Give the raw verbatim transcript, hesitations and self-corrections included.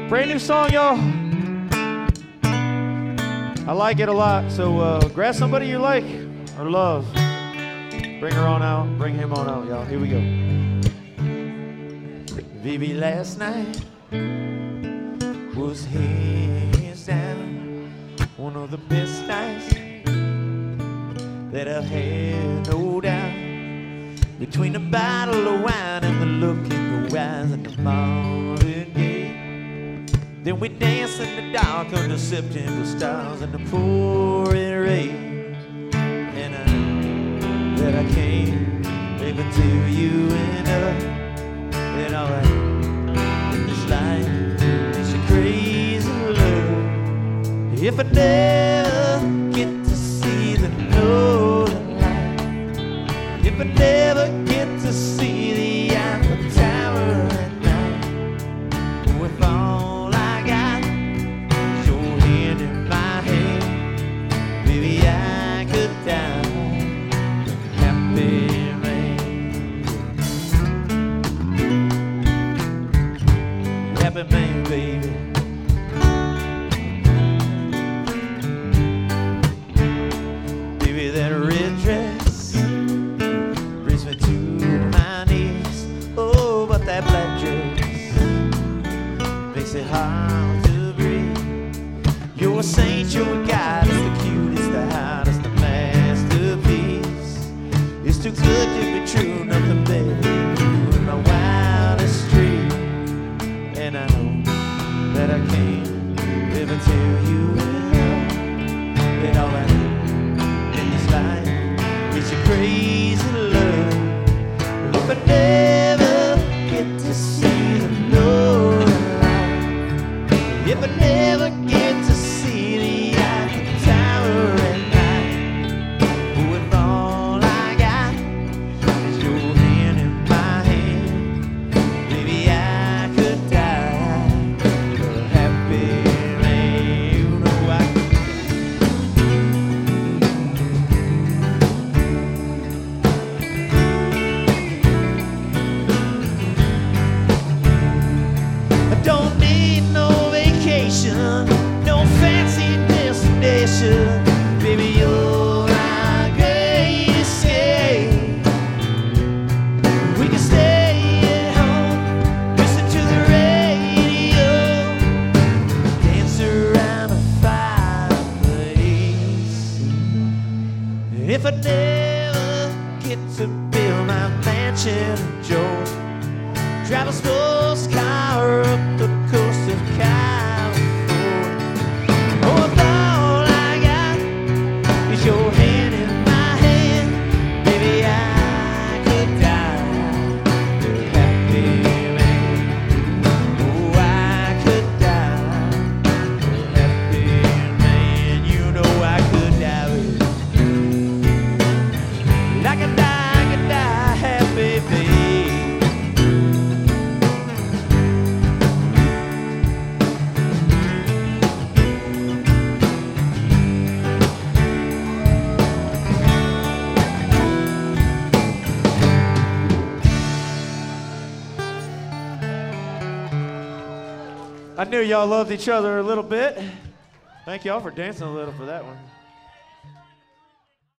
Brand new song, y'all. I like it a lot, so uh, grab somebody you like or love. Bring her on out, bring him on out, y'all. Here we go. Baby, last night was hands down one of the best nights that I've had, no doubt. Between a bottle of wine and the look in the eyes and the Marvin Gaye, then we danced in the dark under September stars and the pouring rain. And I know that I can't live until you and I, and all right in this life is a crazy love. If I never get to see the northern light, if I never get to see the Eiffel Tower at night, with all I got is your hand in my hand, maybe I could die happy man, happy man, baby. Baby, that red dress brings me to my knees. Oh, but that black dress makes it hard to breathe. You're a saint, you're a goddess, the cutest, the hottest, the masterpiece. It's too good to be true, nothing better than you in my wildest dream. And I know that I can't live until you and I, and all I need in this life is your crazy love. If I never get to see the northern light, if I never get to see the Eiffel Tower at night, with all I got is your hand in my hand, maybe I could die a happy man. You know I I don't need no vacation, no fancy destination. Baby, you're my great escape. We can stay at home, listen to the radio, dance around a fireplace. And if I never get to build my mansion in Georgia, drive a sports car up the coast of California, oh, if all I got is your hand in my hand, maybe I could die a happy man. Oh, I could die a happy man. You know I could die with you. I could die, I could die happy, baby. I knew y'all loved each other a little bit. Thank y'all for dancing a little for that one.